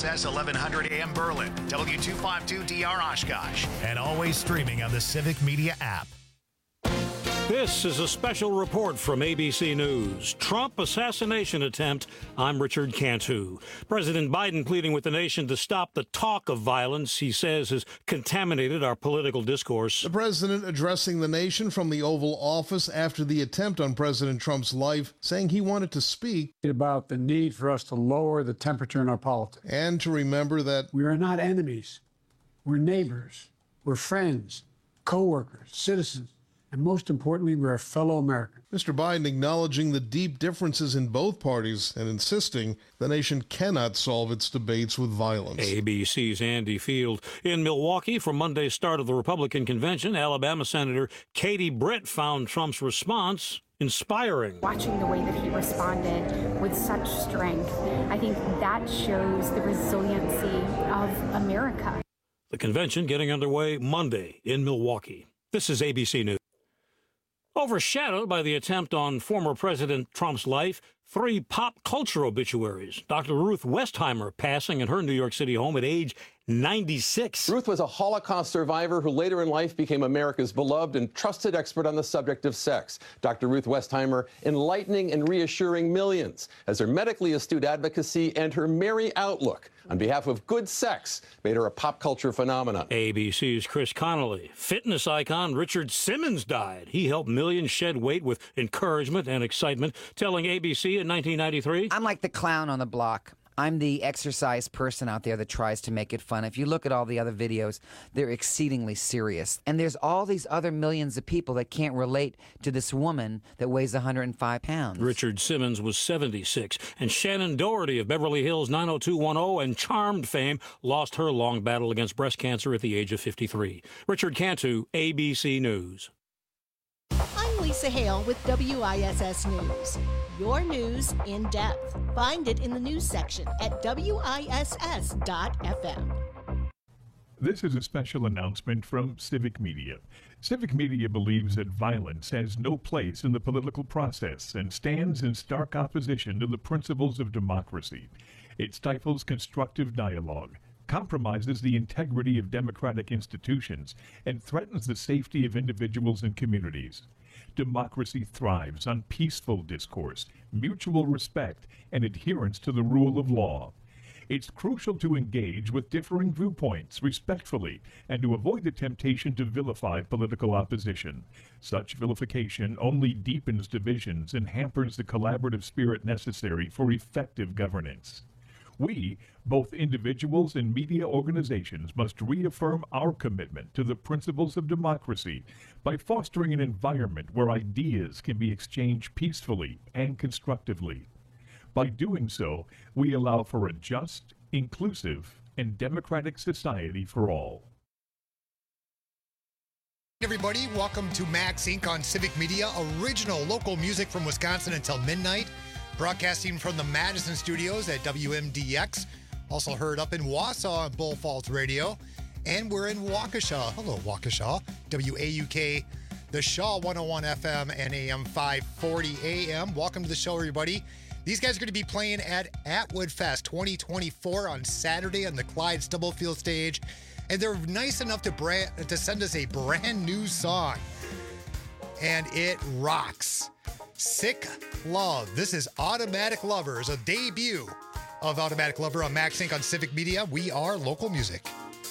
WISS 1100 AM Berlin, W252DR Oshkosh, and always streaming on the Civic Media app. This is a special report from ABC News. Trump assassination attempt. I'm Richard Cantu. President Biden pleading with the nation to stop the talk of violence he says has contaminated our political discourse. The president addressing the nation from the Oval Office after the attempt on President Trump's life, saying he wanted to speak about the need for us to lower the temperature in our politics. And to remember that we are not enemies. We're neighbors. We're friends, co-workers, citizens. And most importantly, we're a fellow American. Mr. Biden acknowledging the deep differences in both parties and insisting the nation cannot solve its debates with violence. ABC's Andy Field. In Milwaukee, for Monday's start of the Republican convention, Alabama Senator Katie Britt found Trump's response inspiring. Watching the way that he responded with such strength, I think that shows the resiliency of America. The convention getting underway Monday in Milwaukee. This is ABC News. Overshadowed by the attempt on former President Trump's life, 3 pop culture obituaries. Dr. Ruth Westheimer passing at her New York City home at age 96. Ruth was a Holocaust survivor who later in life became America's beloved and trusted expert on the subject of sex. Dr. Ruth Westheimer enlightening and reassuring millions as her medically astute advocacy and her merry outlook on behalf of good sex made her a pop culture phenomenon. ABC's Chris Connolly. Fitness icon Richard Simmons died. He helped millions shed weight with encouragement and excitement, telling ABC in 1993, I'm like the clown on the block. I'm the exercise person out there that tries to make it fun. If you look at all the other videos, they're exceedingly serious. And there's all these other millions of people that can't relate to this woman that weighs 105 pounds. Richard Simmons was 76, and Shannon Doherty of Beverly Hills 90210 and Charmed fame lost her long battle against breast cancer at the age of 53. Richard Cantu, ABC News. I'm Lisa Hale with WISS News. Your news in depth. Find it in the news section at WISS.FM. This is a special announcement from Civic Media. Civic Media believes that violence has no place in the political process and stands in stark opposition to the principles of democracy. It stifles constructive dialogue, compromises the integrity of democratic institutions, and threatens the safety of individuals and communities. Democracy thrives on peaceful discourse, mutual respect, and adherence to the rule of law. It's crucial to engage with differing viewpoints respectfully and to avoid the temptation to vilify political opposition. Such vilification only deepens divisions and hampers the collaborative spirit necessary for effective governance. We, both individuals and media organizations, must reaffirm our commitment to the principles of democracy by fostering an environment where ideas can be exchanged peacefully and constructively. By doing so, we allow for a just, inclusive, and democratic society for all. Everybody, welcome to Max Inc. on Civic Media, original local music from Wisconsin until midnight. Broadcasting from the Madison studios at WMDX. Also heard up in Wausau on Bull Falls Radio. And we're in Waukesha. Hello, Waukesha. WAUK, the Shaw 101 FM and AM 540 AM. Welcome to the show, everybody. These guys are going to be playing at Atwood Fest 2024 on Saturday on the Clyde Stubblefield stage. And they're nice enough to send us a brand new song. And it rocks. Sick Love. This is Automatic Lovers, a debut of Automatic Lover on Max Inc. on Civic Media. We are local music.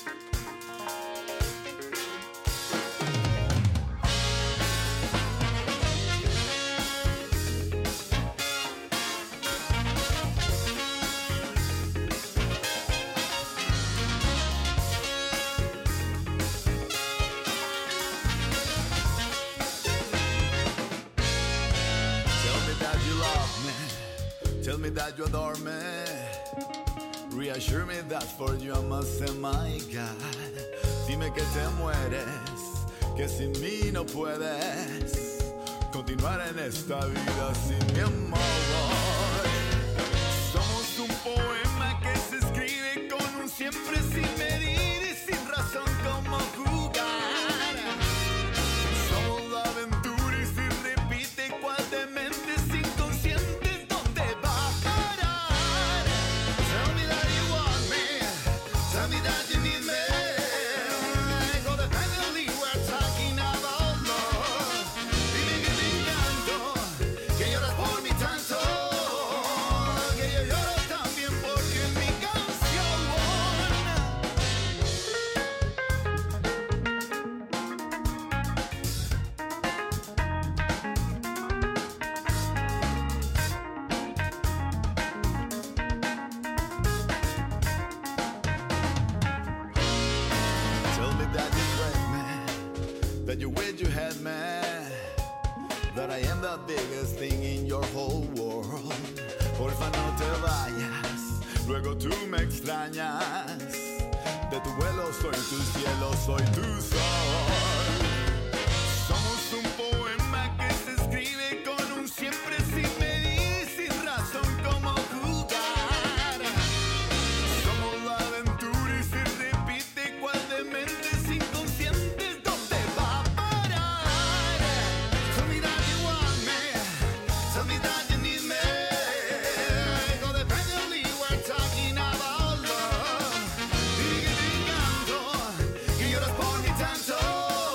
That you adore me, reassure me that for you I must say my God. Dime que te mueres, que sin mí no puedes continuar en esta vida sin mi amor. Somos un poema que se escribe con un siempre sin medir y sin razón como jugar. Somos la aventura y si repite cual demente inconsciente. Tell me that you want me. you wish you had me, that I am the biggest thing in your whole world. Porfa, no te vayas, luego tú me extrañas. De tu vuelo soy tu cielo, soy tu sol. Somos un poema que se escribe con un siempre sin medir, sin razón como jugar. Somos la aventura y se repite cual de mentes inconscientes. ¿Dónde va a parar? Tell me that you want me, tell me that you need me. Codependently we're talking about love. Diga, canto, que lloras por mi tanto.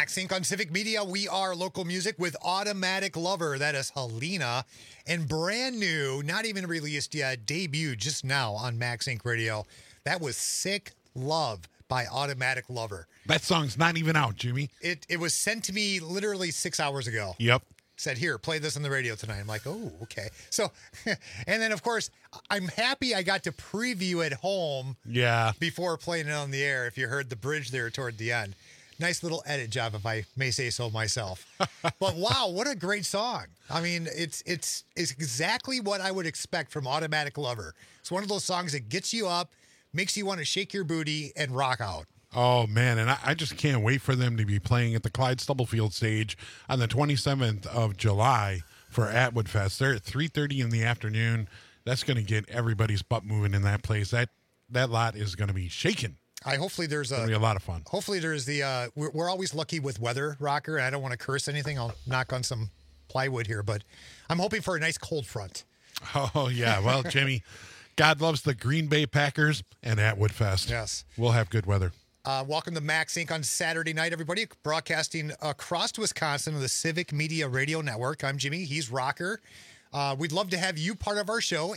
Max Inc. on Civic Media. We are local music with Automatic Lover. That is Helena. And brand new, not even released yet, debuted just now on Max Inc. Radio. That was Sick Love by Automatic Lover. That song's not even out, Jimmy. It was sent to me literally 6 hours ago. Yep. Said, here, play this on the radio tonight. I'm like, oh, okay. So, and then, of course, I'm happy I got to preview at home before playing it on the air, if you heard the bridge there toward the end. Nice little edit job, if I may say so myself. But wow, what a great song. I mean, it's exactly what I would expect from Automatic Lover. It's one of those songs that gets you up, makes you want to shake your booty and rock out. Oh, man, and I just can't wait for them to be playing at the Clyde Stubblefield stage on the 27th of July for Atwood Fest. They're at 3:30 in the afternoon. That's going to get everybody's butt moving in that place. That lot is going to be shaking. Hopefully there's It'll be a lot of fun. Hopefully there's the we're always lucky with weather, Rocker, and I don't want to curse anything. I'll knock on some plywood here, but I'm hoping for a nice cold front. Oh, yeah. Well, Jimmy, God loves the Green Bay Packers and Atwood Fest. Yes. We'll have good weather. Welcome to Max Inc. on Saturday night, everybody. Broadcasting across Wisconsin on the Civic Media Radio Network. I'm Jimmy. He's Rocker. We'd love to have you part of our show.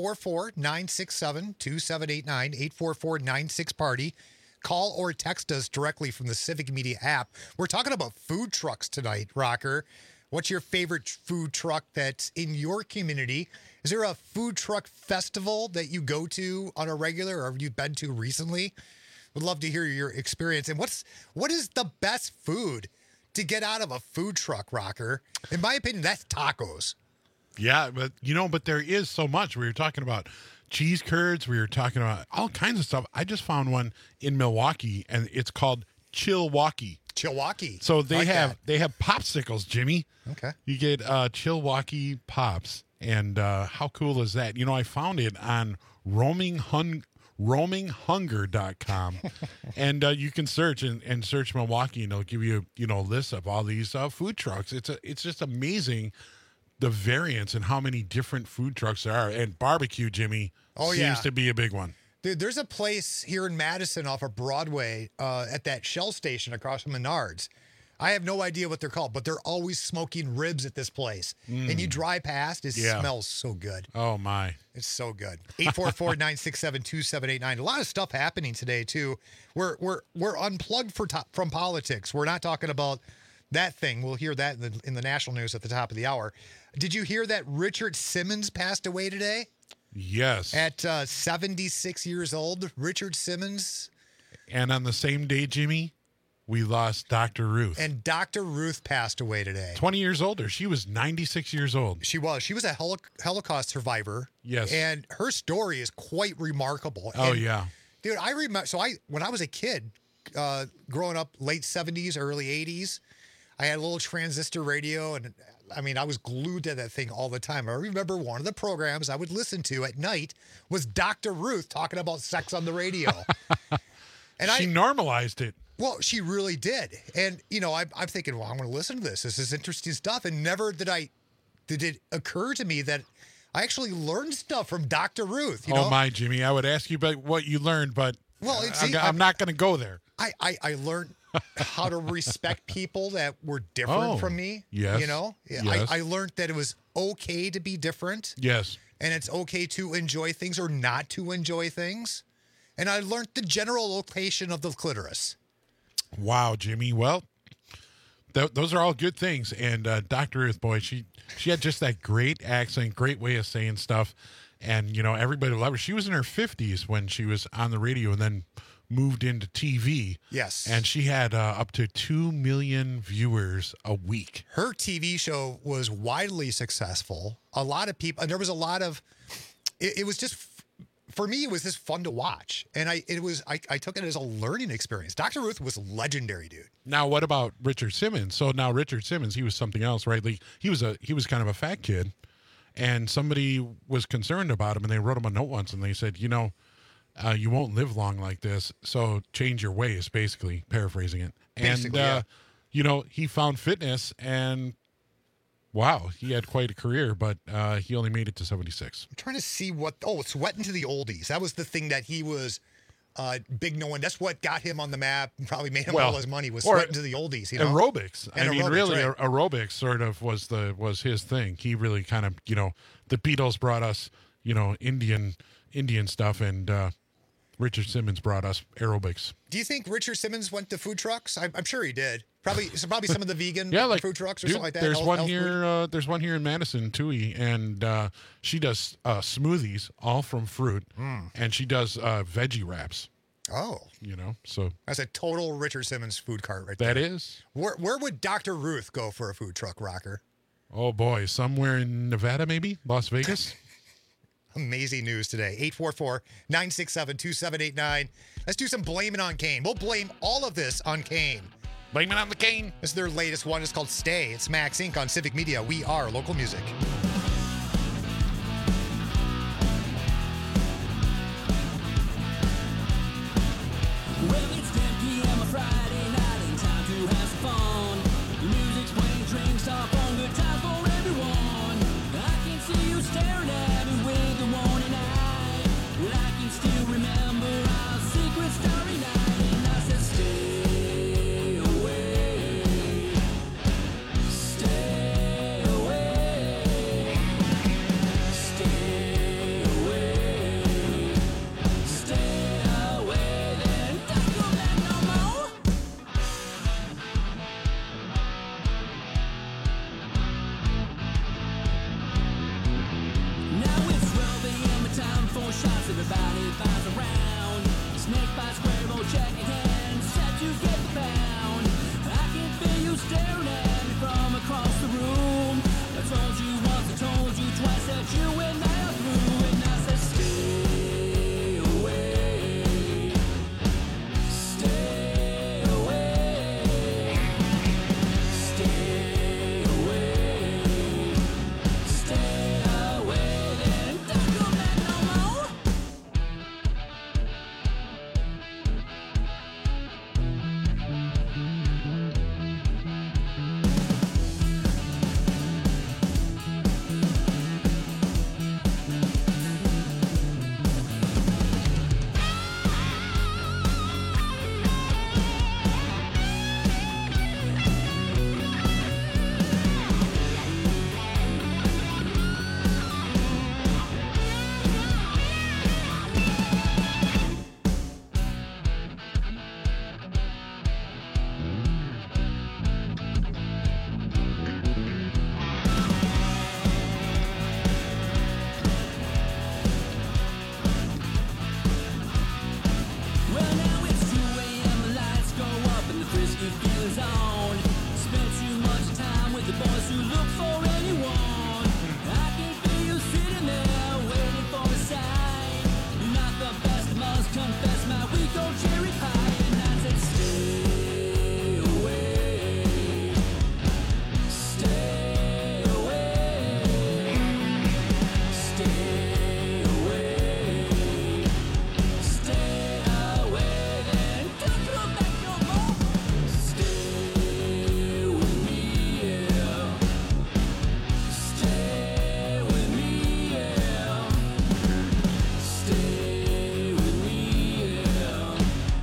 844-967-2789. 844-96-PARTY. Call or text us directly from the Civic Media app. We're talking about food trucks tonight, Rocker. What's your favorite food truck that's in your community? Is there a food truck festival that you go to on a regular or have you been to recently? Would love to hear your experience. And what is the best food to get out of a food truck, Rocker? In my opinion, that's tacos. Yeah, but there is so much. We were talking about cheese curds. We were talking about all kinds of stuff. I just found one in Milwaukee, and it's called Chilwaukee. Chilwaukee. So they have popsicles, Jimmy. Okay. You get Chilwaukee Pops, and how cool is that? I found it on roaminghunger.com and you can search and search Milwaukee, and it'll give you a list of all these food trucks. It's just amazing the variance and how many different food trucks there are. And barbecue, Jimmy, seems to be a big one. Dude, there's a place here in Madison off of Broadway at that Shell station across from Menards. I have no idea what they're called, but they're always smoking ribs at this place. And you drive past, it smells so good. Oh, my. It's so good. 844-967-2789. A lot of stuff happening today, too. We're unplugged from politics. We're not talking about that thing. We'll hear that in the national news at the top of the hour. Did you hear that Richard Simmons passed away today? Yes. At 76 years old, Richard Simmons. And on the same day, Jimmy, we lost Dr. Ruth. And Dr. Ruth passed away today. 20 years older. She was 96 years old. She was. She was a Holocaust survivor. Yes. And her story is quite remarkable. Oh, and, yeah. Dude, I remember. So when I was a kid, growing up late 70s, early 80s, I had a little transistor radio, and I mean, I was glued to that thing all the time. I remember one of the programs I would listen to at night was Dr. Ruth talking about sex on the radio. And she normalized it. Well, she really did. And, I'm thinking, well, I'm going to listen to this. This is interesting stuff. And never did it occur to me that I actually learned stuff from Dr. Ruth. Oh, my, Jimmy. I would ask you about what you learned, but I'm not going to go there. I learned how to respect people that were different from me. Yes. Yes. I learned that it was okay to be different. Yes. And it's okay to enjoy things or not to enjoy things. And I learned the general location of the clitoris. Wow, Jimmy. Well, those are all good things. And Dr. Ruth, boy, she had just that great accent, great way of saying stuff. And, everybody loved her. She was in her 50s when she was on the radio and then moved into TV. Yes. And she had up to 2 million viewers a week. Her TV show was widely successful. A lot of people, and there was a lot of, it was just, for me, it was just fun to watch. And I took it as a learning experience. Dr. Ruth was legendary, dude. Now, what about Richard Simmons? So now Richard Simmons, he was something else, right? Like, he was kind of a fat kid, and somebody was concerned about him, and they wrote him a note once, and they said, you won't live long like this, so change your ways, basically, paraphrasing it. Basically, and, he found fitness, and wow, he had quite a career, but he only made it to 76. I'm trying to see sweating to the oldies. That was the thing that he was big no one. That's what got him on the map and probably made him all his money was sweating to the oldies. You know? Aerobics. And I mean, aerobics, really, right. aerobics sort of was his thing. He really kind of, the Beatles brought us, Indian stuff, and Richard Simmons brought us aerobics. Do you think Richard Simmons went to food trucks? I'm sure he did. Probably some of the vegan food trucks or something like that. There's one here. There's one here in Madison, Tui, and she does smoothies, all from fruit, and she does veggie wraps. Oh, so that's a total Richard Simmons food cart right there. That is. Where would Dr. Ruth go for a food truck, Rocker? Oh boy, somewhere in Nevada, maybe Las Vegas. Amazing news today. 844-967-2789. Let's do some blaming on Kane. We'll blame all of this on Kane. Blame it on the Kane. This is their latest one. It's called Stay. It's Max Inc. on Civic Media. We are local music. Well, it's 10 p.m. on Friday night and time to have some fun. The music's playing, drinks are on, good time for everyone. I can see you staring at me with the warning eye. Well, I can still remember our secret starry night, and I said, stay away, stay away, stay away, stay away, then don't come back no more. Now it's 12 a.m. time for shots. Everybody buys around. Snake by square, roll check in hand, set to get the pound. I can feel you staring at me from across the room. I told you once, I told you twice that you and I are through, and I said stay away, stay away, stay away, stay away, then don't come back no more. Well, now it's 2 a.m. The lights go up and the frisky feeling's on. Spent too much time with the boys who look for anyone. I can feel you sitting there waiting for a sign. You're not the best, I must confess, my week old cherry pie. And I said stay away, stay away, stay away, stay away, then don't come back no more. Stay with me, yeah. Stay with me, yeah. Stay with me, yeah.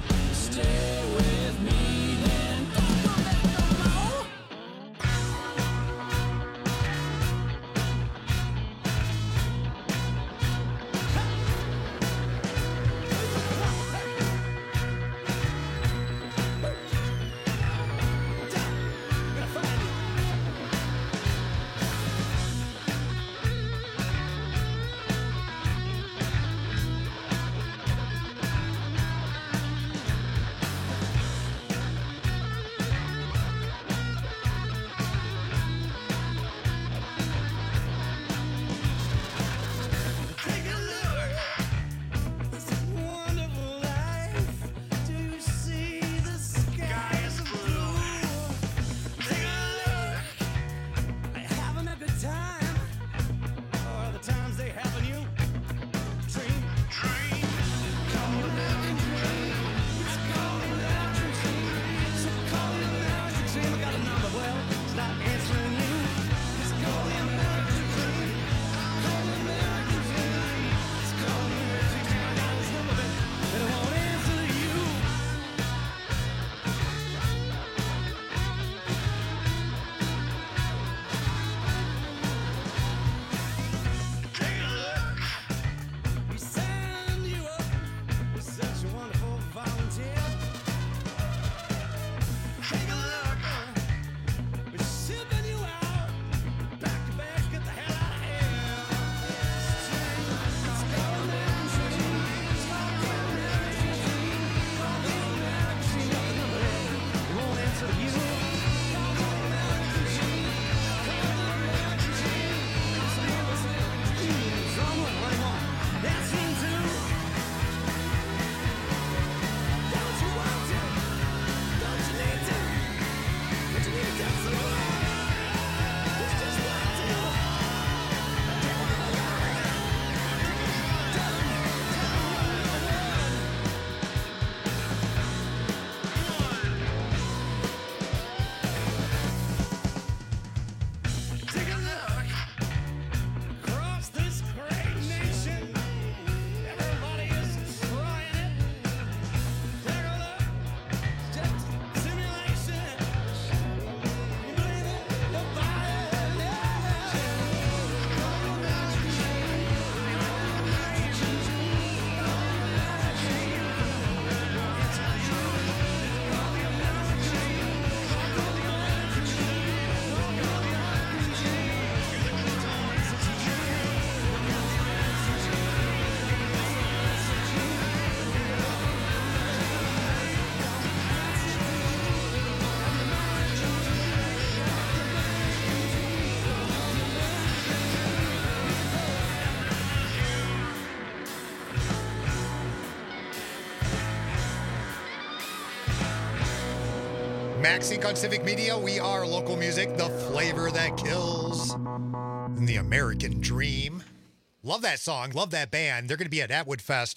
Max Inc. on Civic Media. We are local music, the flavor that kills. And the American Dream. Love that song. Love that band. They're going to be at Atwood Fest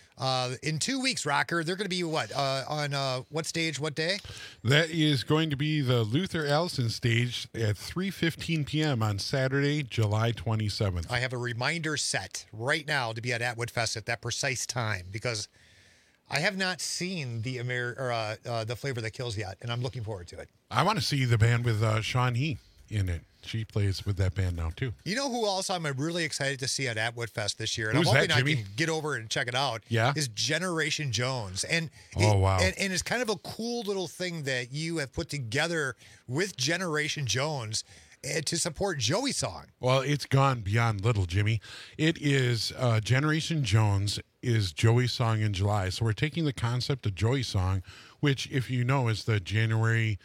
in 2 weeks, Rocker. They're going to be on what stage, what day? That is going to be the Luther Allison stage at 3:15 p.m. on Saturday, July 27th. I have a reminder set right now to be at Atwood Fest at that precise time because I have not seen the the Flavor That Kills yet, and I'm looking forward to it. I want to see the band with Sean He in it. She plays with that band now, too. You know who else I'm really excited to see at Atwood Fest this year? And Who's I'm hoping that, Jimmy? I can get over and check it out. Yeah? Is Generation Jones. And wow. And it's kind of a cool little thing that you have put together with Generation Jones to support Joey Song. Well, it's gone beyond little, Jimmy. It is Generation Jones is Joey Song in July. So we're taking the concept of Joey Song, which, if you know, is the January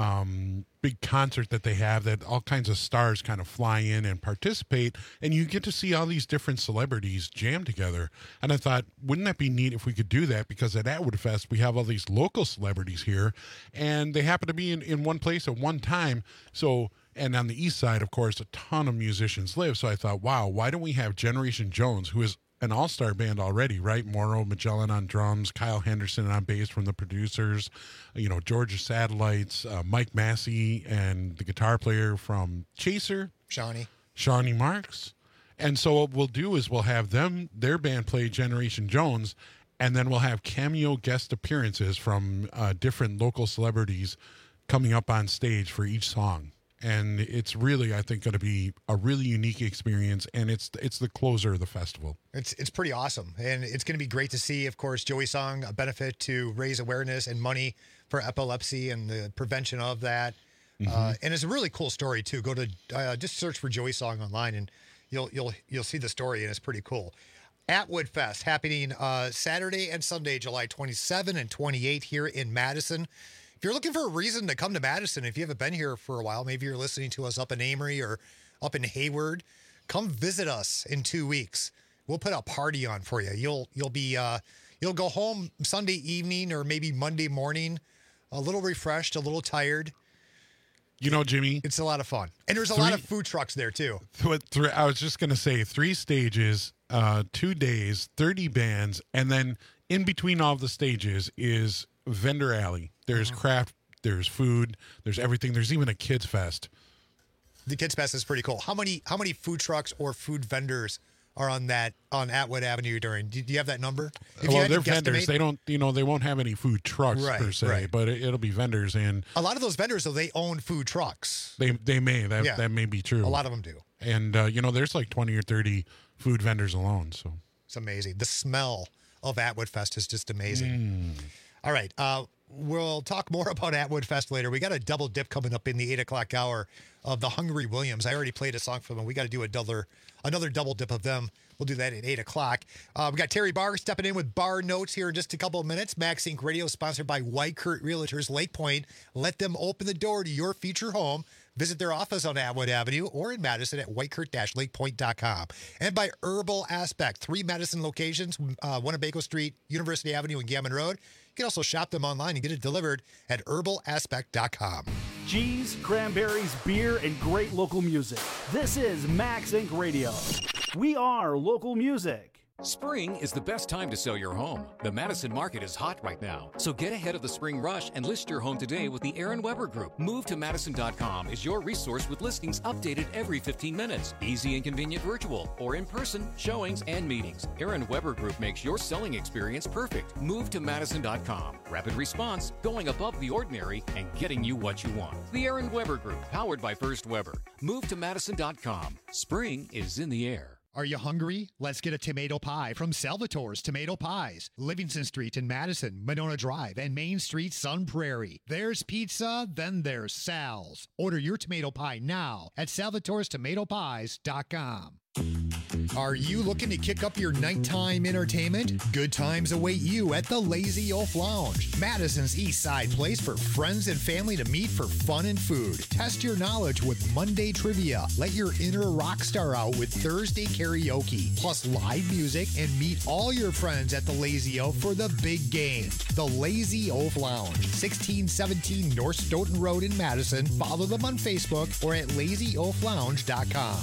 big concert that they have that all kinds of stars kind of fly in and participate, and you get to see all these different celebrities jam together. And I thought, wouldn't that be neat if we could do that? Because at Atwood Fest, we have all these local celebrities here, and they happen to be in one place at one time. So, and on the east side, of course, a ton of musicians live. So I thought, wow, why don't we have Generation Jones, who is an all-star band already, right? Mauro Magellan on drums, Kyle Henderson on bass from the producers, Georgia Satellites, Mike Massey, and the guitar player from Chaser, Shawnee Marks. And so what we'll do is we'll have their band play Generation Jones, and then we'll have cameo guest appearances from different local celebrities coming up on stage for each song. And it's really, I think, going to be a really unique experience, and it's the closer of the festival. It's pretty awesome, and it's going to be great to see, of course, Joey Song, a benefit to raise awareness and money for epilepsy and the prevention of that. And it's a really cool story, too. Go to just search for Joey Song online, and you'll see the story, and it's pretty cool. Atwood Fest happening Saturday and Sunday, July 27 and 28 here in Madison. If you're looking for a reason to come to Madison, if you haven't been here for a while, maybe you're listening to us up in Amory or up in Hayward, come visit us in 2 weeks. We'll put a party on for you. You'll go home Sunday evening or maybe Monday morning, a little refreshed, a little tired. Jimmy, it's a lot of fun, and there's a lot of food trucks there too. I was just going to say 3 stages, 2 days, 30 bands, and then in between all the stages is vendor alley. There's craft, there's food, there's everything. There's even a kids fest. The kids fest is pretty cool. How many food trucks or food vendors are on Atwood Avenue during? Do you have that number? Well, they're vendors. They don't, they won't have any food trucks per se, right. but it'll be vendors. And a lot of those vendors, though, they own food trucks. They may. That may be true. A lot of them do. And there's like 20 or 30 food vendors alone. So it's amazing. The smell of Atwood Fest is just amazing. All right. We'll talk more about Atwood Fest later. We got a double dip coming up in the 8 o'clock hour of the Hungry Williams. I already played a song for them. We got to do another double dip of them. We'll do that at 8 o'clock. We got Terry Barr stepping in with Bar Notes here in just a couple of minutes. Max Inc. Radio sponsored by Whitekurt Realtors Lake Point. Let them open the door to your future home. Visit their office on Atwood Avenue or in Madison at whitekurt-lakepoint.com. And by Herbal Aspect, 3 Madison locations, Winnebago Street, University Avenue, and Gammon Road. You can also shop them online and get it delivered at herbalaspect.com. Cheese, cranberries, beer, and great local music. This is Max Inc. Radio. We are local music. Spring is the best time to sell your home. The Madison market is hot right now, so get ahead of the spring rush and list your home today with the Aaron Weber Group. MoveToMadison.com is your resource with listings updated every 15 minutes. Easy and convenient virtual or in-person showings and meetings. Aaron Weber Group makes your selling experience perfect. MoveToMadison.com. Rapid response, going above the ordinary, and getting you what you want. The Aaron Weber Group, powered by First Weber. MoveToMadison.com. Spring is in the air. Are you hungry? Let's get a tomato pie from Salvatore's Tomato Pies. Livingston Street in Madison, Monona Drive, and Main Street, Sun Prairie. There's pizza, then there's Sal's. Order your tomato pie now at salvatorestomatopies.com. Are you looking to kick up your nighttime entertainment? Good times await you at the Lazy Oaf Lounge, Madison's East Side place for friends and family to meet for fun and food. Test your knowledge with Monday trivia. Let your inner rock star out with Thursday karaoke, plus live music, and meet all your friends at the Lazy Oaf for the big game. The Lazy Oaf Lounge, 1617 North Stoughton Road in Madison. Follow them on Facebook or at lazyoaflounge.com.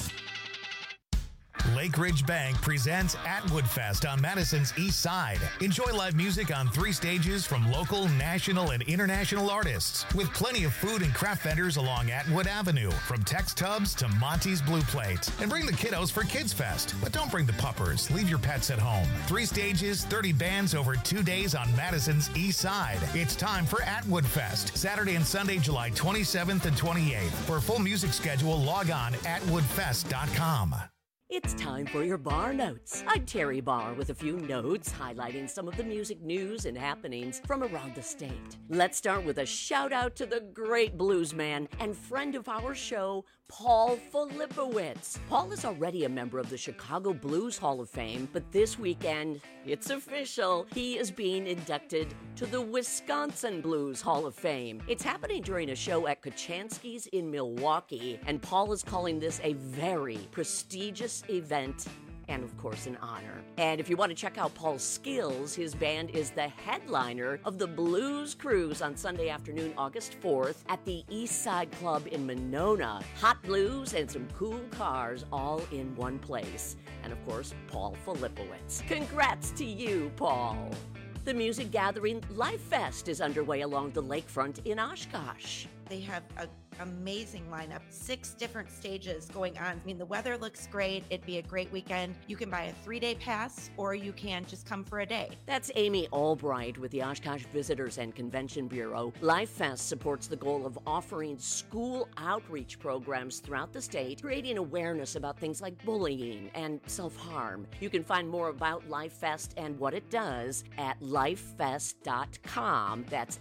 Lake Ridge Bank presents Atwood Fest on Madison's East Side. Enjoy live music on 3 stages from local, national, and international artists, with plenty of food and craft vendors along Atwood Avenue, from Tex Tubs to Monty's Blue Plate. And bring the kiddos for Kids Fest, but don't bring the puppers. Leave your pets at home. 3 stages, 30 bands over 2 days on Madison's East Side. It's time for Atwood Fest, Saturday and Sunday, July 27th and 28th. For a full music schedule, log on atwoodfest.com. It's time for your Bar Notes. I'm Terry Barr with a few notes highlighting some of the music news and happenings from around the state. Let's start with a shout out to the great blues man and friend of our show, Paul Filipowicz. Paul is already a member of the Chicago Blues Hall of Fame, but this weekend, it's official. He is being inducted to the Wisconsin Blues Hall of Fame. It's happening during a show at Kochanski's in Milwaukee, and Paul is calling this a very prestigious event and, of course, an honor. And if you want to check out Paul's skills, his band is the headliner of the Blues Cruise on Sunday afternoon, August 4th at the East Side Club in Monona. Hot blues and some cool cars all in one place. And, of course, Paul Filipowicz. Congrats to you, Paul. The music gathering Life Fest is underway along the lakefront in Oshkosh. They have an amazing lineup, 6 different stages going on. I mean, the weather looks great. It'd be a great weekend. You can buy a 3-day pass, or you can just come for a day. That's Amy Albright with the Oshkosh Visitors and Convention Bureau. Life Fest supports the goal of offering school outreach programs throughout the state, creating awareness about things like bullying and self-harm. You can find more about Life Fest and what it does at lifefest.com. That's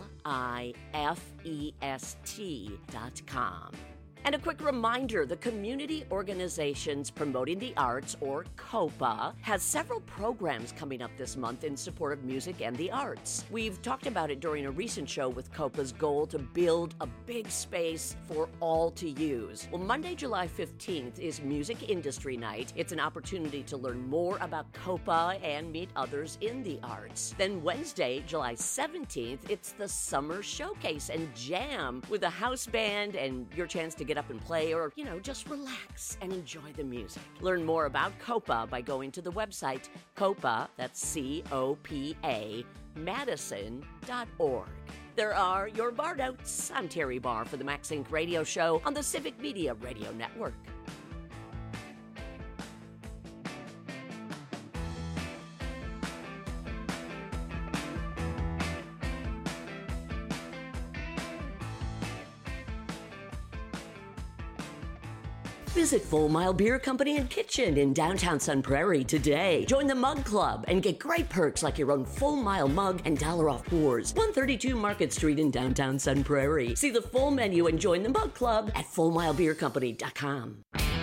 LIFEST.com. And a quick reminder, the Community Organizations Promoting the Arts, or COPA, has several programs coming up this month in support of music and the arts. We've talked about it during a recent show with COPA's goal to build a big space for all to use. Well, Monday, July 15th is Music Industry Night. It's an opportunity to learn more about COPA and meet others in the arts. Then Wednesday, July 17th, it's the Summer Showcase and Jam with a house band and your chance to get up and play, or, just relax and enjoy the music. Learn more about COPA by going to the website COPA, that's COPA, Madison.org. There are your Bar Notes. I'm Terry Barr for the Max Inc. radio show on the Civic Media Radio Network. Visit Full Mile Beer Company and Kitchen in downtown Sun Prairie today. Join the Mug Club and get great perks like your own Full Mile mug and $1 off pours. 132 Market Street in downtown Sun Prairie. See the full menu and join the Mug Club at FullMileBeerCompany.com.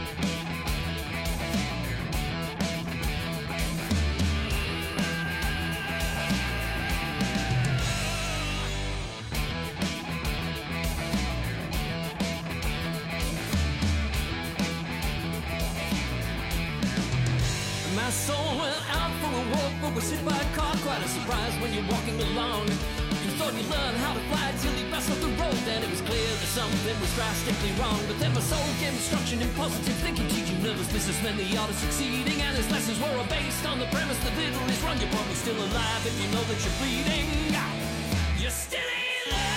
My soul went out for a walk, but was hit by a car. Quite a surprise when you're walking along. You thought you learned how to fly till you passed off the road. Then it was clear that something was drastically wrong. But then my soul gave instruction in positive thinking, teaching nervous businessmen the art of succeeding. And his lessons were all based on the premise that little is wrong. You're probably still alive if you know that you're bleeding. You're still alive.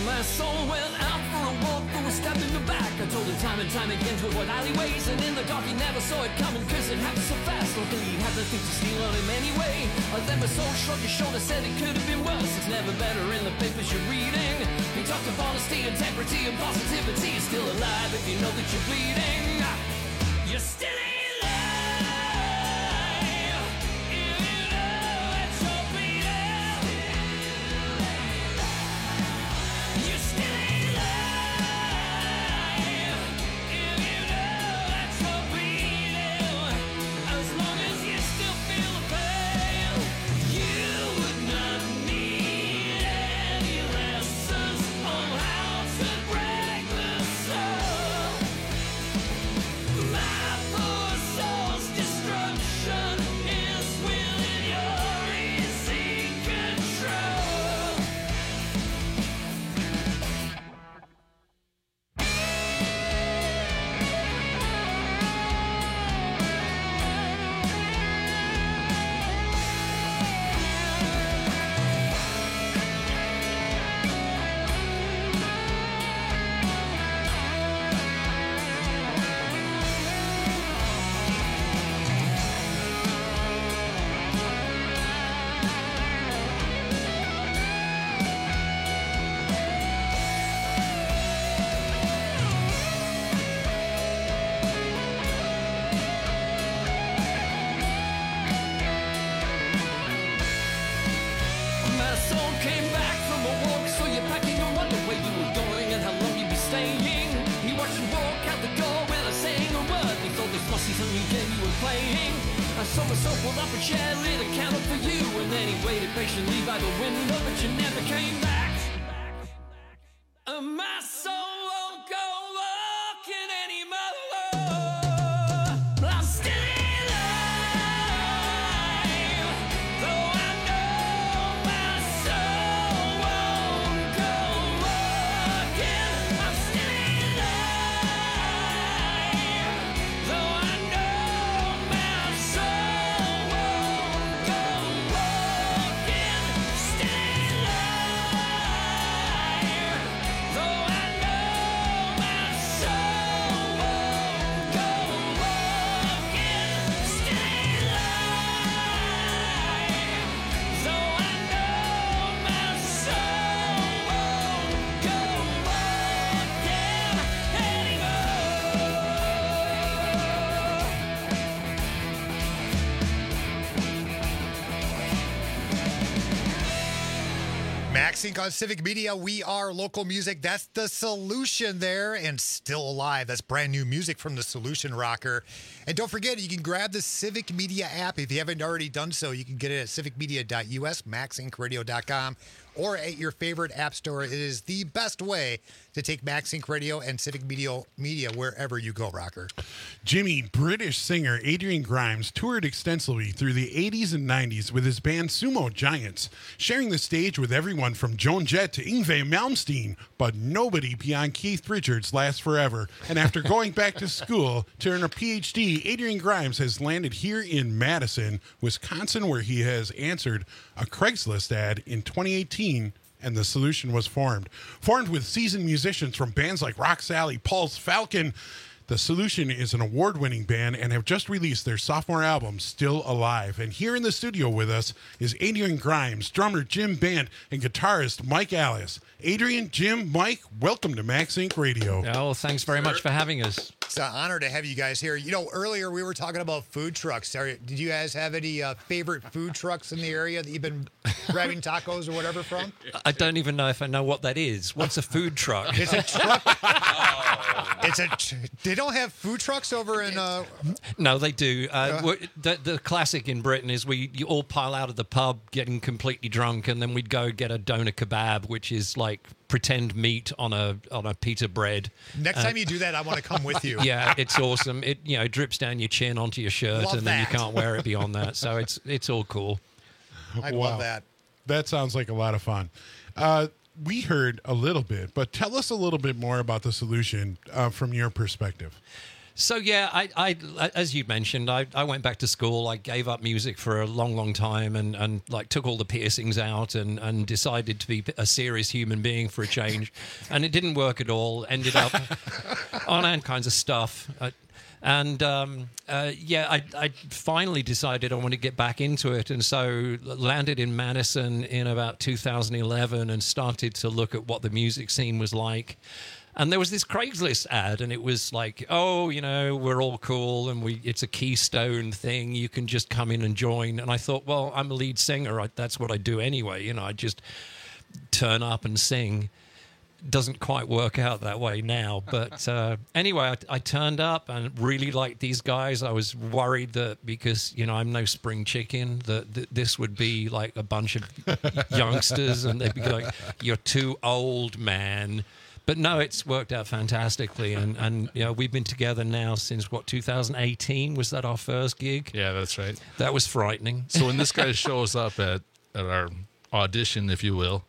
My soul went out for a walk, but was stabbed in the back. I told him time and time again to avoid alleyways, and in the dark he never saw it coming, cause it happened so fast. Don't think he had the thing to steal on him anyway. Then my soul shrugged his shoulder, said it could have been worse. It's never better in the papers you're reading. He talked of honesty, integrity, and positivity. You're still alive if you know that you're bleeding. You're still alive. So myself pulled up a chair, lit a candle for you, and then he waited patiently by the window, but you never came back. And my soul won't go walking anymore. But I'm still alive, though I know my soul won't go walking. I'm still alive, though I know my soul won't go walking. Still alive, though I know my soul won't go walking. Still alive, though I know my soul won't go walking Max Inc. on Civic Media. We are local music. That's The Solution there, and Still Alive. That's brand new music from The Solution Rocker. And don't forget, you can grab the Civic Media app. If you haven't already done so, you can get it at civicmedia.us, maxincradio.com, or at your favorite app store. It is the best way to take Max Inc. Radio and Civic Media wherever you go, Rocker. Jimmy, British singer Adrian Grimes toured extensively through the 80s and 90s with his band Sumo Giants, sharing the stage with everyone from Joan Jett to Yngwie Malmsteen. But nobody beyond Keith Richards lasts forever. And after going back to school to earn a PhD, Adrian Grimes has landed here in Madison, Wisconsin, where he has answered a Craigslist ad in 2018. And The Solution was formed. Formed with seasoned musicians from bands like Rock Sally, Pulse, Falcon. The Solution is an award-winning band and have just released their sophomore album, Still Alive. And here in the studio with us is Adrian Grimes, drummer Jim Band, and guitarist Mike Alice. Adrian, Jim, Mike, welcome to Max Inc. Radio. Oh, thanks very much for having us. It's an honor to have you guys here. You know, earlier we were talking about food trucks. Did you guys have any favorite food trucks in the area that you've been grabbing tacos or whatever from? I don't even know if I know what that is. What's a food truck? It's a truck. They don't have food trucks over in. No, they do. The classic in Britain is you all pile out of the pub getting completely drunk, and then we'd go get a doner kebab, which is like pretend meat on a pita bread. Next time you do that, I want to come with you. Yeah, it's awesome. It drips down your chin onto your shirt, Love and then that. you can't wear it beyond that. So it's all cool. I love that. That sounds like a lot of fun. We heard a little bit, but tell us a little bit more about The Solution from your perspective. So yeah, I as you mentioned, I went back to school. I gave up music for a long time, and like took all the piercings out, and decided to be a serious human being for a change, and it didn't work at all. Ended up on all kinds of stuff. I finally decided I wanted to get back into it, and so landed in Madison in about 2011 and started to look at what the music scene was like. And there was this Craigslist ad, and it was like, oh, you know, we're all cool, and it's a Keystone thing. You can just come in and join. And I thought, well, I'm a lead singer. That's what I do anyway. You know, I just turn up and sing. Doesn't quite work out that way now. But anyway, I turned up and really liked these guys. I was worried that because, you know, I'm no spring chicken, that this would be like a bunch of youngsters, and they'd be like, you're too old, man. But no, it's worked out fantastically, and you know, we've been together now since 2018? Was that our first gig? Yeah, that's right. That was frightening. So when this guy shows up at our audition, if you will,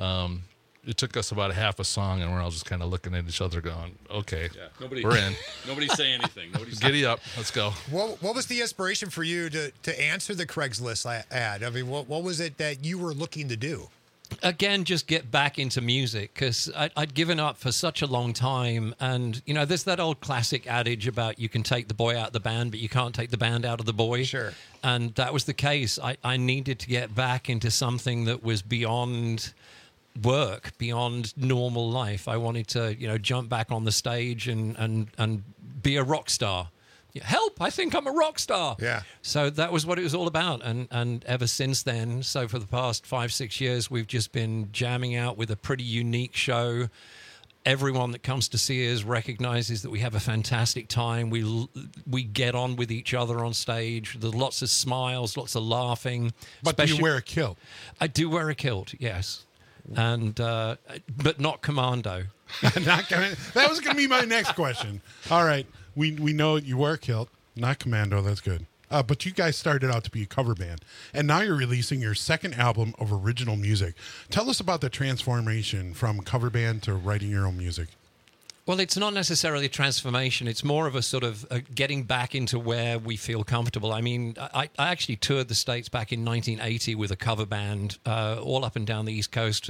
it took us about a half a song, and we're all just kind of looking at each other, going, "Okay, we're in." Nobody's saying anything. Giddy up, let's go. What was the inspiration for you to answer the Craigslist ad? I mean, what was it that you were looking to do? Again, just get back into music, because I'd given up for such a long time. And, you know, there's that old classic adage about you can take the boy out of the band, but you can't take the band out of the boy. Sure. And that was the case. I needed to get back into something that was beyond work, beyond normal life. I wanted to, you know, jump back on the stage and be a rock star. Help, I think I'm a rock star. Yeah. So that was what it was all about. And ever since then, so for the past 5-6 years, we've just been jamming out with a pretty unique show. Everyone that comes to see us recognizes that we have a fantastic time. We get on with each other on stage. There's lots of smiles, lots of laughing. But do you wear a kilt? I do wear a kilt, yes. And but not commando. That was going to be my next question. All right. We know you wear a kilt, not commando. That's good. But you guys started out to be a cover band, and now you're releasing your second album of original music. Tell us about the transformation from cover band to writing your own music. Well, it's not necessarily a transformation. It's more of a sort of getting back into where we feel comfortable. I mean, I actually toured the States back in 1980 with a cover band all up and down the East Coast,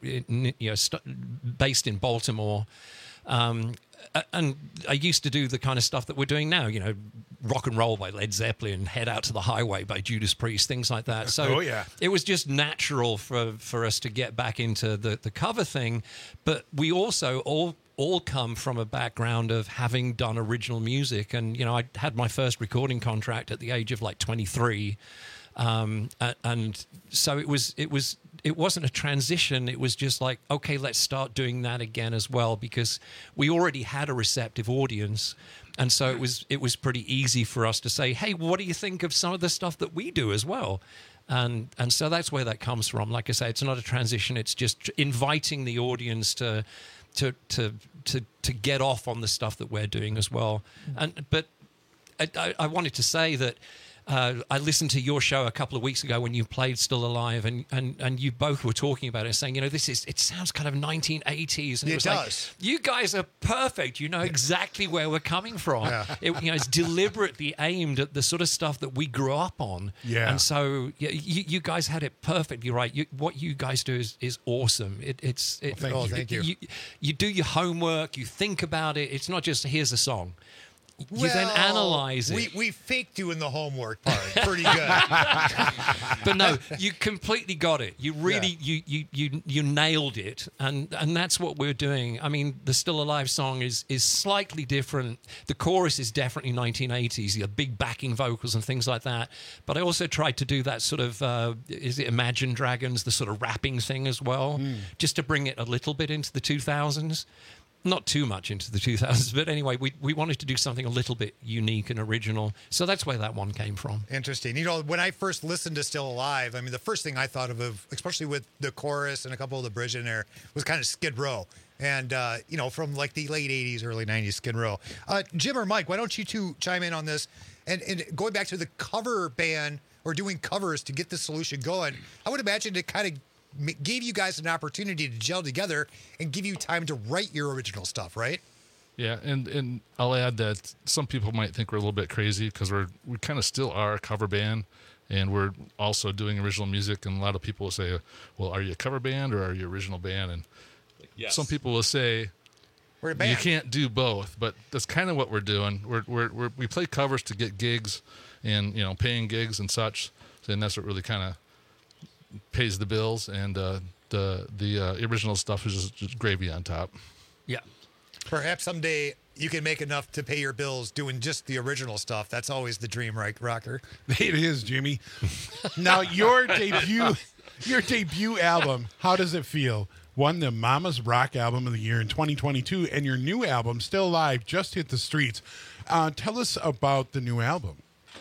based in Baltimore. And I used to do the kind of stuff that we're doing now, you know, rock and roll by Led Zeppelin, Head Out to the Highway by Judas Priest, things like that. So it was just natural for us to get back into the cover thing. But we also all come from a background of having done original music. And, you know, I had my first recording contract at the age of like 23. And so it wasn't a transition. It was just like, okay, let's start doing that again as well, because we already had a receptive audience. And so it was pretty easy for us to say, hey, what do you think of some of the stuff that we do as well? And so that's where that comes from. Like I say, it's not a transition. It's just inviting the audience to get off on the stuff that we're doing as well. But I wanted to say that I listened to your show a couple of weeks ago when you played Still Alive, and you both were talking about it, saying, you know, it sounds kind of 1980s. And it was does. like, you guys are perfect. You know exactly where we're coming from. Yeah. It's deliberately aimed at the sort of stuff that we grew up on. Yeah. And so you guys had it perfectly right. What you guys do is awesome. Thank you. You do your homework. You think about it. It's not just here's a song. You then analyze it. We faked doing the homework part pretty good. But no, you completely got it. You really, you nailed it. And that's what we're doing. I mean, the Still Alive song is slightly different. The chorus is definitely 1980s, the big backing vocals and things like that. But I also tried to do that sort of, is it Imagine Dragons, the sort of rapping thing as well, just to bring it a little bit into the 2000s. Not too much into the 2000s, but anyway, we wanted to do something a little bit unique and original. So that's where that one came from. Interesting. You know, when I first listened to Still Alive, I mean, the first thing I thought of, especially with the chorus and a couple of the bridge in there, was kind of Skid Row. And, you know, from like the late 80s, early 90s Skid Row. Jim or Mike, why don't you two chime in on this? And going back to the cover band or doing covers to get the solution going, I would imagine it kind of gave you guys an opportunity to gel together and give you time to write your original stuff, right? Yeah, and I'll add that some people might think we're a little bit crazy because we kind of still are a cover band, and we're also doing original music. And a lot of people will say, "Well, are you a cover band or are you original band?" And some people will say, "We're a band. You can't do both." But that's kind of what we're doing. We play covers to get gigs, and paying gigs and such. And that's what really kind of pays the bills. And the original stuff is just gravy on top. Yeah. Perhaps someday you can make enough to pay your bills doing just the original stuff. That's always the dream, right, Rocker? It is, Jimmy. Now, your debut album, how does it feel? Won the Mama's Rock Album of the Year in 2022, and your new album, Still Alive, just hit the streets. Tell us about the new album.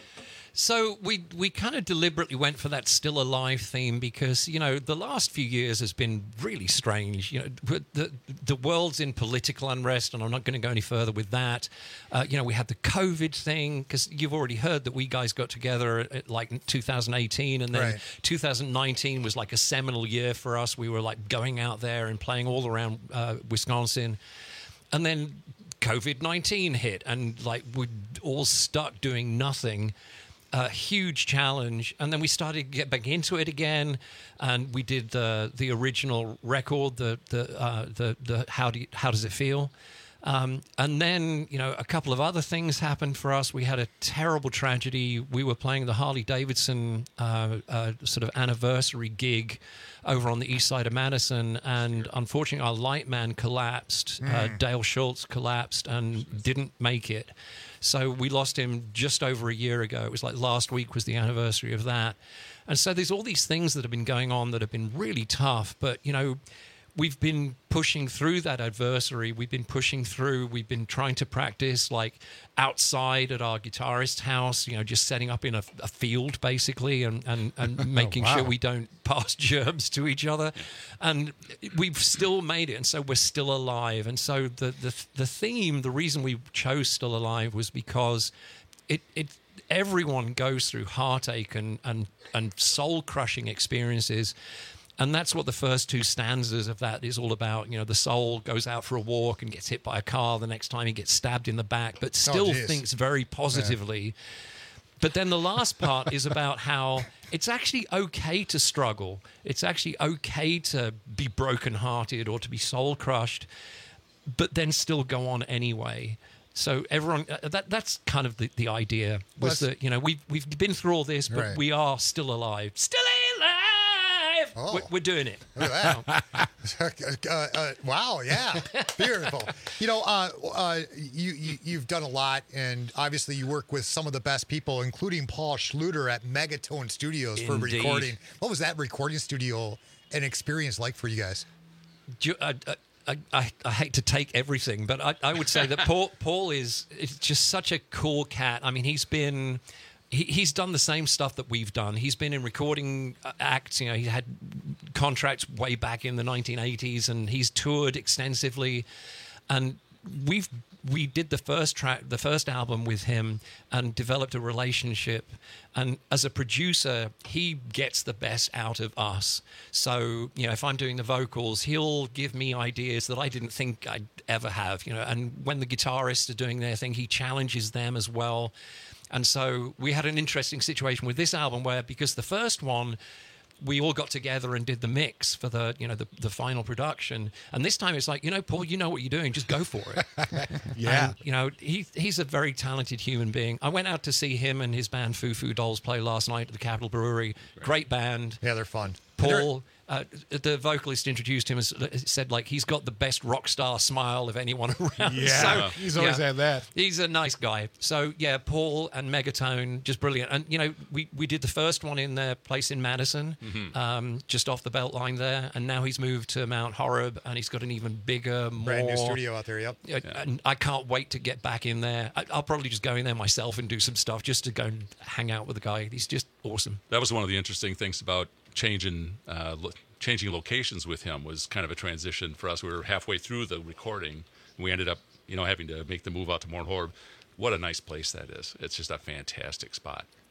So we kind of deliberately went for that Still Alive theme because, the last few years has been really strange. The world's in political unrest, and I'm not going to go any further with that. We had the COVID thing, because you've already heard that we guys got together in 2018, and then 2019 was like a seminal year for us. We were like going out there and playing all around Wisconsin. And then COVID-19 hit, and we're all stuck doing nothing. A huge challenge, and then we started to get back into it again, and we did the original record, the How Does It Feel, and then a couple of other things happened for us. We had a terrible tragedy. We were playing the Harley Davidson sort of anniversary gig over on the east side of Madison, and unfortunately our light man collapsed. Dale Schultz collapsed and didn't make it. So we lost him just over a year ago. It was like last week was the anniversary of that. And so there's all these things that have been going on that have been really tough. But, we've been pushing through that adversary. We've been pushing through. We've been trying to practice outside at our guitarist's house, just setting up in a field basically and making sure we don't pass germs to each other. And we've still made it. And so we're still alive. And so the theme, the reason we chose Still Alive was because everyone goes through heartache and soul-crushing experiences. And that's what the first two stanzas of that is all about. The soul goes out for a walk and gets hit by a car. The next time he gets stabbed in the back, but still thinks very positively. Yeah. But then the last part is about how it's actually okay to struggle. It's actually okay to be brokenhearted or to be soul-crushed, but then still go on anyway. So everyone, that's kind of the idea, was that, we've been through all this, but we are still alive. Still alive! Oh. We're doing it. Look at that. Wow, yeah. Beautiful. You've done a lot, and obviously you work with some of the best people, including Paul Schluter at Megatone Studios for recording. What was that recording studio and experience like for you guys? I hate to take everything, but I would say that Paul is just such a cool cat. I mean, he's done the same stuff that we've done. He's been in recording acts. He had contracts way back in the 1980s, and he's toured extensively. And we did the first album with him, and developed a relationship. And as a producer, he gets the best out of us. So, if I'm doing the vocals, he'll give me ideas that I didn't think I'd ever have. And when the guitarists are doing their thing, he challenges them as well. And so we had an interesting situation with this album where, because the first one, we all got together and did the mix for the final production. And this time it's like, Paul, you know what you're doing. Just go for it. Yeah. And, he's a very talented human being. I went out to see him and his band Foo Foo Dolls play last night at the Capitol Brewery. Great band. Yeah, they're fun. Paul, the vocalist introduced him as said, he's got the best rock star smile of anyone around. Yeah, he's always had that. He's a nice guy. So yeah, Paul and Megatone, just brilliant. And we did the first one in their place in Madison, just off the Beltline there, and now he's moved to Mount Horeb, and he's got an even bigger, brand new studio out there. Yep. And I can't wait to get back in there. I'll probably just go in there myself and do some stuff just to go and hang out with the guy. He's just awesome. That was one of the interesting things about changing locations with him. Was kind of a transition for us. We were halfway through the recording, and we ended up, having to make the move out to Mount Horeb. What a nice place that is. It's just a fantastic spot.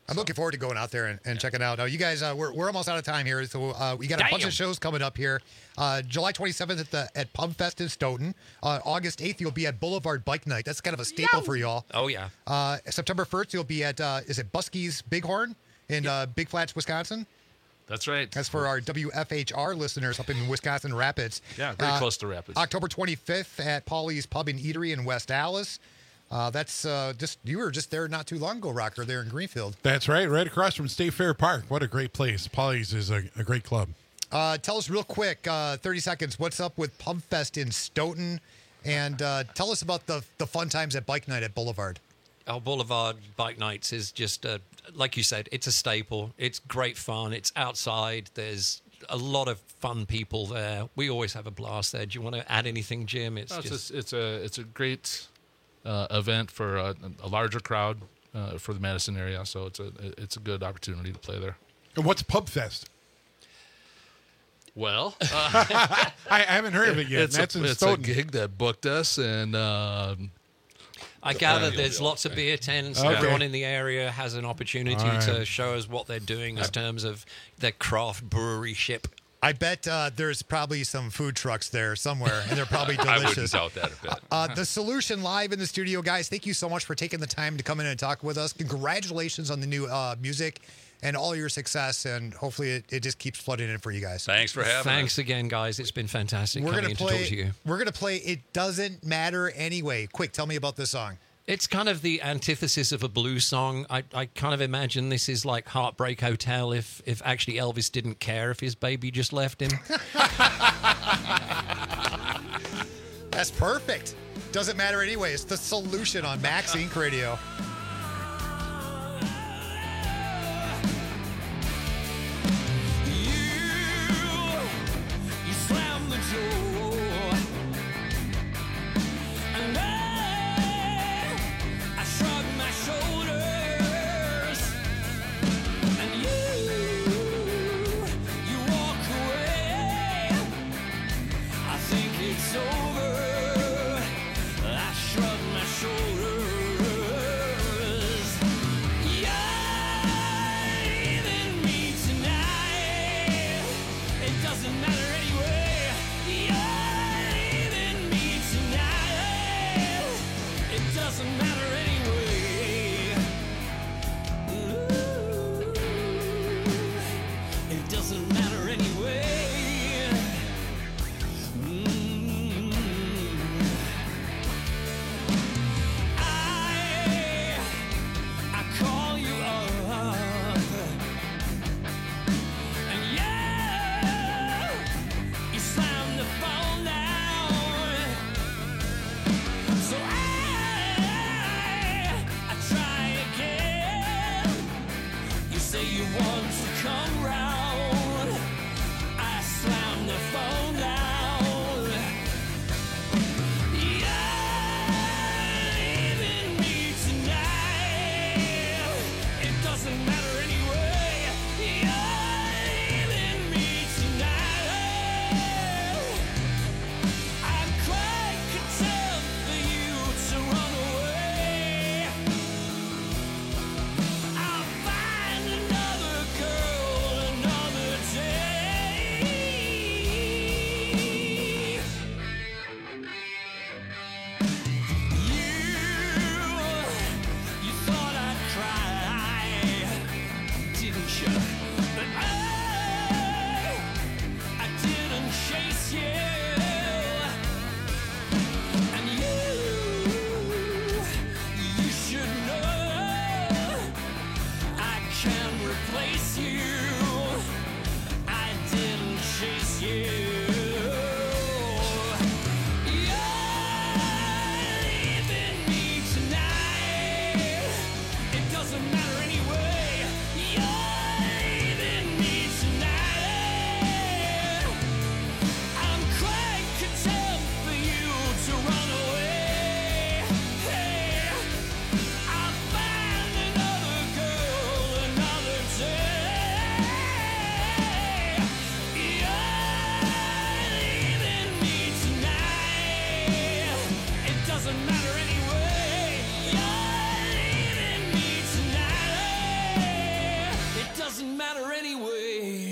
I'm looking forward to going out there and checking it out. You guys, we're almost out of time here, so we got a bunch of shows coming up here. July 27th at Pub Fest in Stoughton. August 8th, you'll be at Boulevard Bike Night. That's kind of a staple for y'all. Oh, yeah. September 1st, you'll be at, is it Buskey's Bighorn in Big Flats, Wisconsin? That's right. That's for our WFHR listeners up in Wisconsin Rapids. Yeah, very close to Rapids. October 25th at Paulie's Pub and Eatery in West Allis. That's you were just there not too long ago, Rocker, there in Greenfield. That's right across from State Fair Park. What a great place. Paulie's is a great club. Tell us real quick, 30 seconds, what's up with Pub Fest in Stoughton? And tell us about the fun times at Bike Night at Boulevard. Our Boulevard Bike Nights is just, like you said, it's a staple. It's great fun. It's outside. There's a lot of fun people there. We always have a blast there. Do you want to add anything, Jim? It's a great event for a larger crowd for the Madison area, so it's a good opportunity to play there. And what's Pub Fest? Well, I haven't heard of it yet. It's a gig that booked us, and I gather there's lots of beer tents. Okay. Everyone in the area has an opportunity All right. to show us what they're doing in terms of their craft brewery ship. I bet there's probably some food trucks there somewhere, and they're probably delicious. I wouldn't doubt that a bit. The Solution live in the studio, guys. Thank you so much for taking the time to come in and talk with us. Congratulations on the new music and all your success, and hopefully it just keeps flooding in for you guys. Thanks for having us. Thanks again, guys. It's been fantastic coming in to talk to you. We're gonna play "It Doesn't Matter Anyway." Quick, tell me about this song. It's kind of the antithesis of a blues song. I kind of imagine this is like Heartbreak Hotel if actually Elvis didn't care if his baby just left him. That's perfect. Doesn't matter anyway. It's the Solution on Max Inc. Radio. You slam the door, and I shrug my shoulders, and you walk away. I think it's over. I shrug my shoulders. You're leaving me tonight. It doesn't matter anyway. You're leaving me tonight. It doesn't matter anyway. Ooh, it doesn't matter anyway.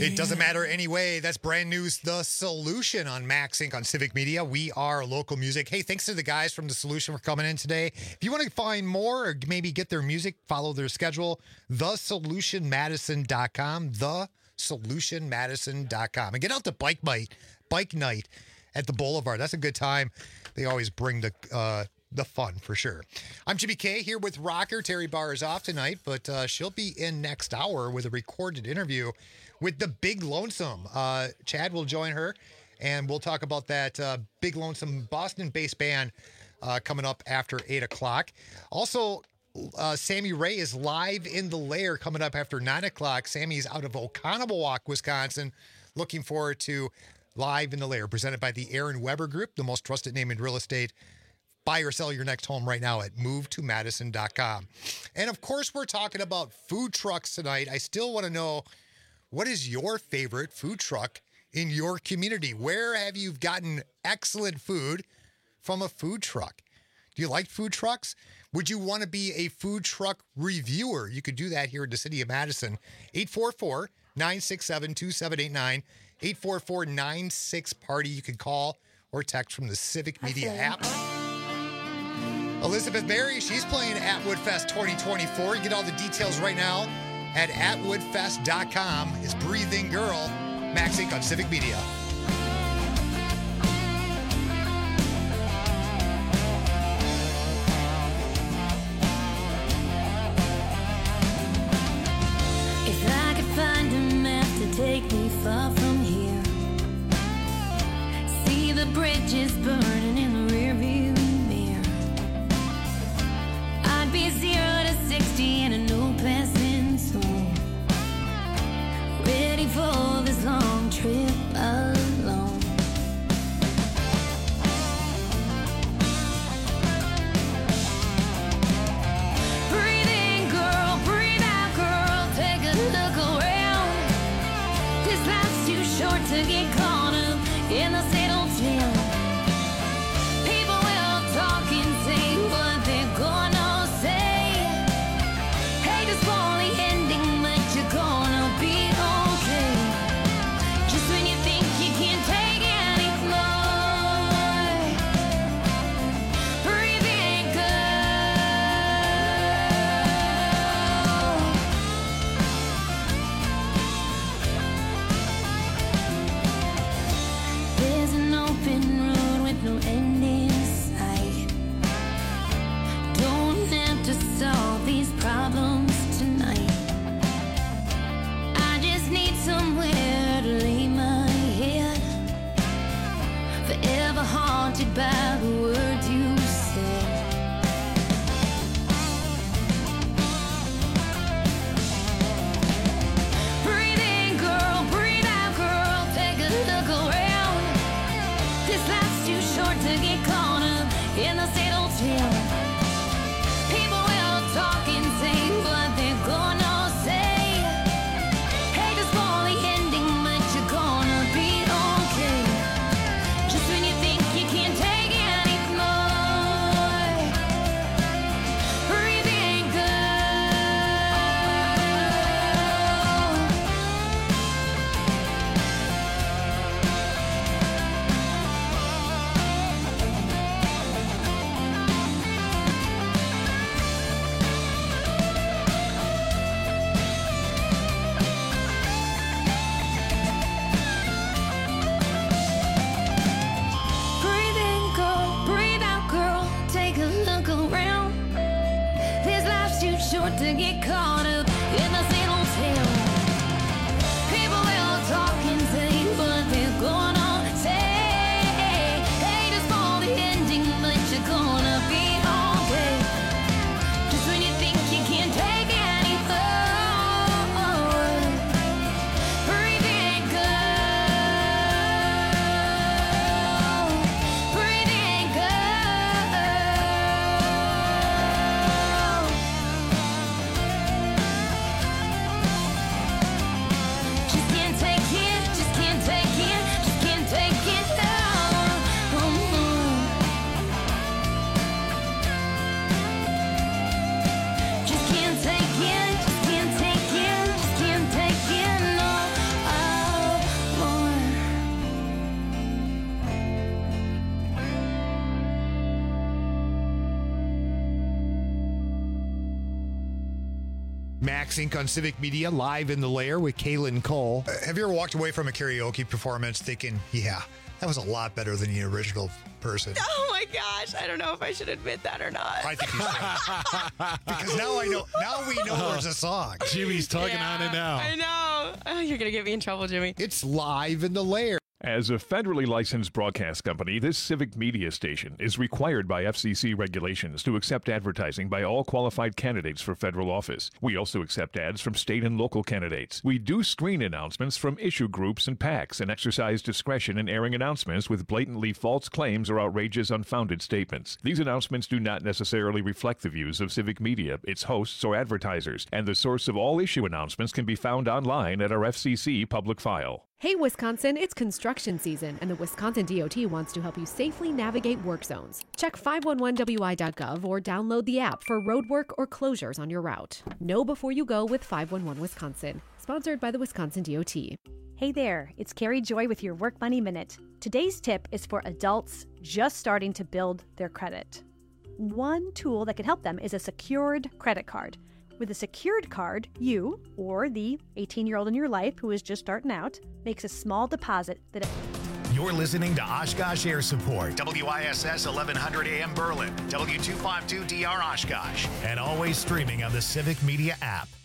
It doesn't matter anyway. That's brand new. The Solution on Max Inc. on Civic Media. We are local music. Hey, thanks to the guys from The Solution for coming in today. If you want to find more or maybe get their music, follow their schedule, thesolutionmadison.com, thesolutionmadison.com. And get out to Bike Night at the Boulevard. That's a good time. They always bring the fun for sure. I'm Jimmy K here with Rocker. Terry Barr is off tonight, but she'll be in next hour with a recorded interview with the Big Lonesome. Chad will join her, and we'll talk about that Big Lonesome Boston-based band coming up after 8 o'clock. Also, Sammy Ray is live in the Lair coming up after 9 o'clock. Sammy's out of Oconomowoc, Wisconsin. Looking forward to Live in the Lair, presented by the Aaron Weber Group, the most trusted name in real estate. Buy or sell your next home right now at movetomadison.com. And of course, we're talking about food trucks tonight. I still want to know, what is your favorite food truck in your community? Where have you gotten excellent food from a food truck? Do you like food trucks? Would you want to be a food truck reviewer? You could do that here in the city of Madison. 844-967-2789. 844-96-PARTY. You can call or text from the Civic Media app. Elizabeth Mary, she's playing at Woodfest 2024. You get all the details right now at atwoodfest.com. It's Breathing Girl, Max Inc. on Civic Media. If I could find a map to take me far from here, see the bridges burning in the rearview mirror, I'd be 0 to 60 in a no passing zone, ready for this long trip alone. Breathe in, girl, breathe out, girl, take a look around. This life's too short to get caught up in the same old tale. People will talk and say what they're gonna say. Hate to spoil the ending, but you're gonna be okay. Just when you think you can't take any more, breathe in, There's an open road with no end in sight. Don't have to solve these problems tonight. I just need somewhere to lay my head, forever haunted by the words you said. Breathe in, girl, breathe out, girl, take a look around. This life's too short to get caught up in the same old tale. People will talk and say what they're gonna say. Hate to spoil the ending, but you're gonna be okay. Just when you think you can't take any more, breathe in, breathe in, girl, breathe out, girl, take a look around. This life's too short to get caught up in the same old tale. People will talk and say what they're gonna say. Hate to spoil the ending, but you're gonna be okay. Just when you think you can't take any more, breathe in, girl, breathe in, girl. Max Inc. on Civic Media, live in the lair with Kaylin Cole. Have you ever walked away from a karaoke performance thinking, yeah, that was a lot better than the original person? Oh my gosh, I don't know if I should admit that or not. I think you should. Because now I know. Now we know there's a song. Jimmy's tugging on it now. I know. Oh, you're going to get me in trouble, Jimmy. It's live in the lair. As a federally licensed broadcast company, this Civic Media station is required by FCC regulations to accept advertising by all qualified candidates for federal office. We also accept ads from state and local candidates. We do screen announcements from issue groups and PACs and exercise discretion in airing announcements with blatantly false claims or outrageous, unfounded statements. These announcements do not necessarily reflect the views of Civic Media, its hosts, or advertisers, and the source of all issue announcements can be found online at our FCC public file. Hey Wisconsin, it's construction season, and the Wisconsin DOT wants to help you safely navigate work zones. Check 511wi.gov or download the app for road work or closures on your route. Know before you go with 511 Wisconsin, sponsored by the Wisconsin DOT. Hey there, it's Carrie Joy with your Work Money Minute. Today's tip is for adults just starting to build their credit. One tool that can help them is a secured credit card. With a secured card, you, or the 18-year-old in your life who is just starting out, makes a small deposit that... You're listening to Oshkosh Air Support, WISS 1100 AM Berlin, W252DR Oshkosh, and always streaming on the Civic Media app.